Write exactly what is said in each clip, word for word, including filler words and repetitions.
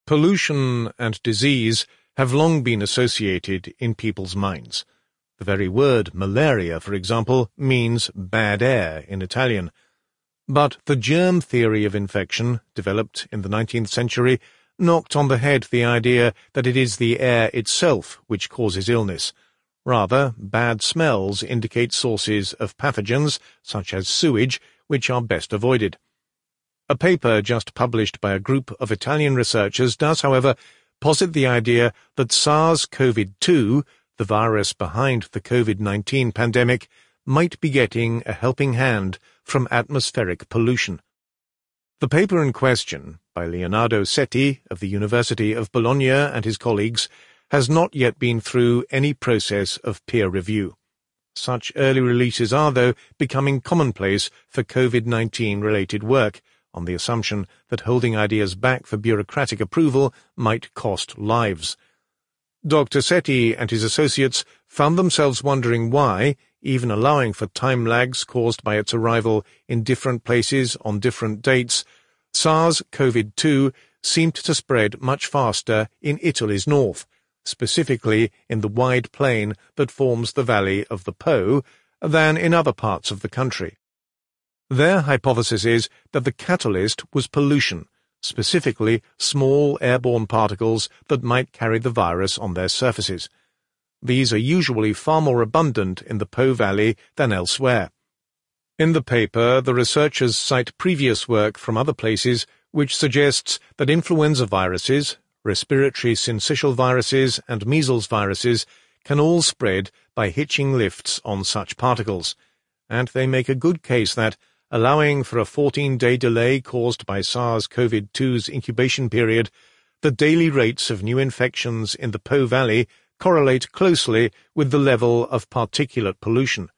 Pollution and disease have long been associated in people's minds. The very word malaria, for example, means bad air in Italian. But the germ theory of infection, developed in the nineteenth century, knocked on the head the idea that it is the air itself which causes illness. Rather, bad smells indicate sources of pathogens, such as sewage, which are best avoided. A paper just published by a group of Italian researchers does, however, posit the idea that SARS CoV two, the virus behind the COVID nineteen pandemic, might be getting a helping hand from atmospheric pollution. The paper in question, by Leonardo Setti of the University of Bologna and his colleagues, has not yet been through any process of peer review. Such early releases are, though, becoming commonplace for COVID nineteen related work, on the assumption that holding ideas back for bureaucratic approval might cost lives. Doctor Setti and his associates found themselves wondering why, even allowing for time lags caused by its arrival in different places on different dates, SARS CoV two seemed to spread much faster in Italy's north, specifically in the wide plain that forms the valley of the Po, than in other parts of the country. Their hypothesis is that the catalyst was pollution, specifically small airborne particles that might carry the virus on their surfaces. These are usually far more abundant in the Po Valley than elsewhere. In the paper, the researchers cite previous work from other places which suggests that influenza viruses, respiratory syncytial viruses, and measles viruses can all spread by hitching lifts on such particles, and they make a good case that, allowing for a fourteen-day delay caused by SARS CoV two's incubation period, the daily rates of new infections in the Po Valley correlate closely with the level of particulate pollution.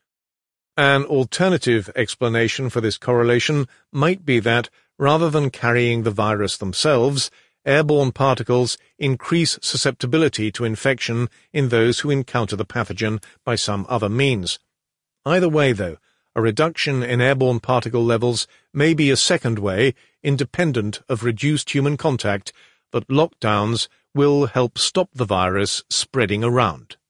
An alternative explanation for this correlation might be that, rather than carrying the virus themselves, airborne particles increase susceptibility to infection in those who encounter the pathogen by some other means. Either way, though, a reduction in airborne particle levels may be a second way, independent of reduced human contact, that lockdowns will help stop the virus spreading around.